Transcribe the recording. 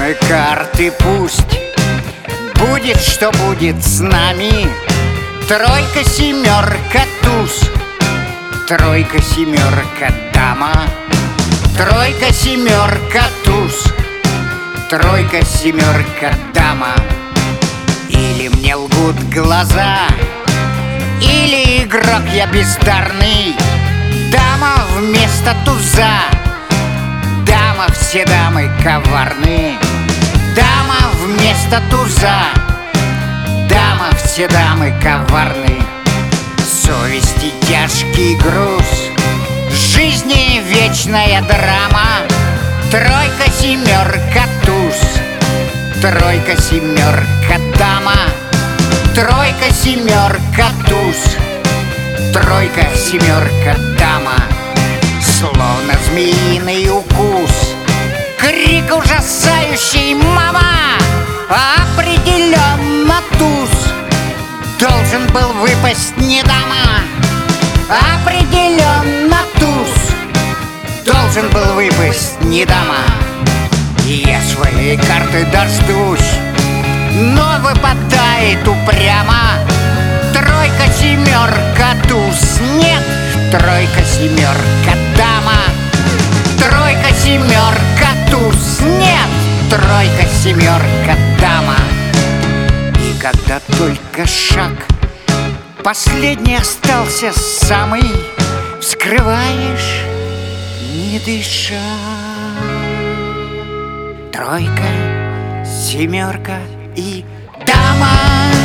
дамы карты пусть. Будет, что будет с нами. Тройка, семерка, туз. Тройка, семерка, дама. Тройка, семерка, туз. Тройка, семерка, дама. Или мне лгут глаза, или игрок я бездарный. Дама вместо туза. Дама, все дамы коварные. Дама вместо туза. Дама, все дамы коварные. Совести тяжкий груз, жизни вечная драма. Тройка, семерка, туз. Тройка, семерка, дама. Тройка, семерка, туз. Тройка, семерка, дама. Словно змеиный укус, крик ужасающий: мама! Определенно туз. Должен был выпасть не дама. Определенно туз. Должен был выпасть не дама. И я своей карты дождусь, но выпадает упрямо. Тройка, семерка, туз. Нет, тройка, семерка, дама. Тройка, семерка, туз. Нет, тройка, семерка, дама. И когда только шаг последний остался самый, вскрываешь, не дыша. Тройка, семерка и дама.